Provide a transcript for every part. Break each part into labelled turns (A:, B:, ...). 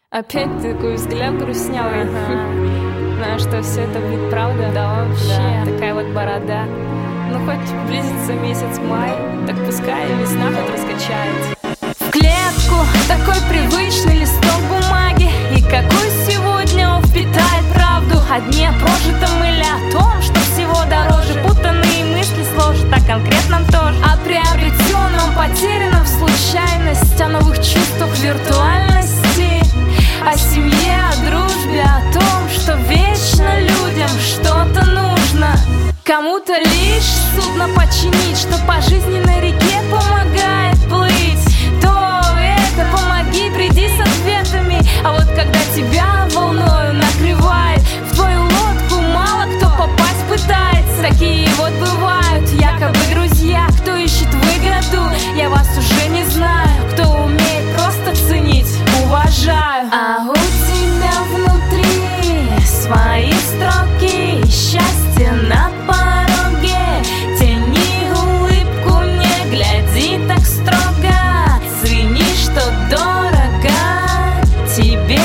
A: Опять такой взгляд грустнявый. Знаю, что все это будет правда. Да, вообще. Да. Такая вот борода. Ну хоть близится месяц май, так пускай весна хоть раскачает. В клетку такой привычный листок бумаги. И какой сегодня он впитает правду о дне прожитом или о том, что всего дороже. Путанные мысли сложат, а конкретном тоже. О приобретенном, потерянном в случайность, о новых чувствах виртуальности, о семье, о дружбе, о том, что вечно людям что-то нужно. Кому-то лишь судно починить, что по жизненной реке помогает плыть. То это помоги, приди с ответами. А вот когда тебя волною накрывает, в твою лодку мало кто попасть пытается. Такие вот бывают якобы друзья, кто ищет выгоду. Я вас уже не знаю, кто умеет просто ценить, уважаю. А у тебя внутри свои строки, счастье на пороге. Тяни улыбку, не гляди так строго. Цени, что дорого тебе.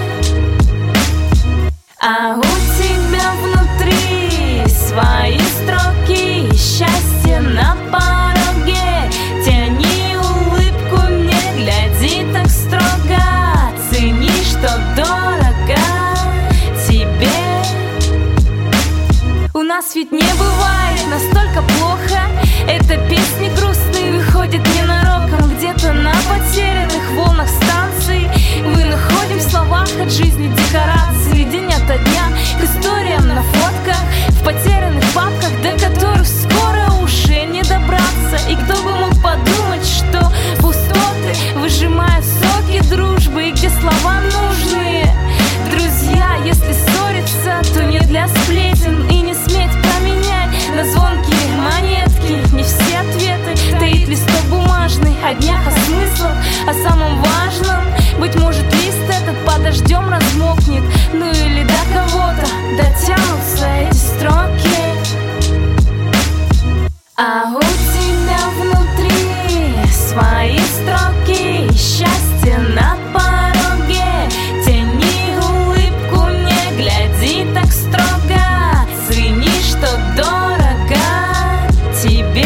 A: А у тебя внутри свои строки, счастье на пороге. Тяни улыбку, не гляди так строго. Цени, что дорого тебе. У нас ведь не бывает настолько плохо. Это песни грустные выходят ненароком. Где-то на потерянных волнах станций мы находим в словах от жизни декорации. День ото дня к историям на фотках, в потерянных папках, до которых скоро уже не добраться. И кто бы мог подумать, что пустоты выжимают соки дружбы, и где слова нужные. Друзья, если ссориться, то не для сплетен, и не сметь променять на звонкие монетки. Не все ответы таит листок бумажный, о днях, о смыслах, о самом важном. Быть может, лист этот под дождем размокнет, ну или до кого-то дотянутся эти строки. А у тебя внутри свои строки, счастье на пороге. Тяни улыбку, не гляди так строго. Цени, что дорого тебе.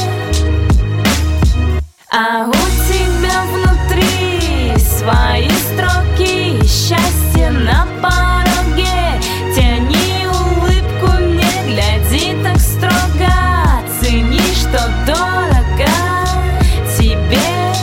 A: А у тебя внутри свои строки, счастье на пороге. Тяни улыбку, не гляди так строго. Цени, что дорого тебе.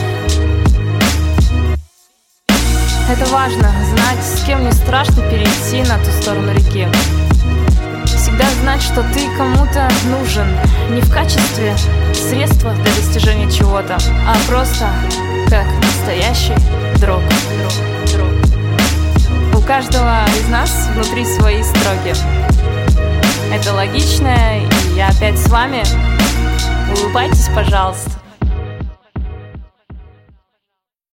A: Это важно, знать, с кем не страшно перейти на ту сторону реки. Всегда знать, что ты кому-то нужен. Не в качестве средства для достижения чего-то, а просто как настоящий друг. У каждого из нас внутри свои строки. Это логично, и я опять с вами. Улыбайтесь, пожалуйста.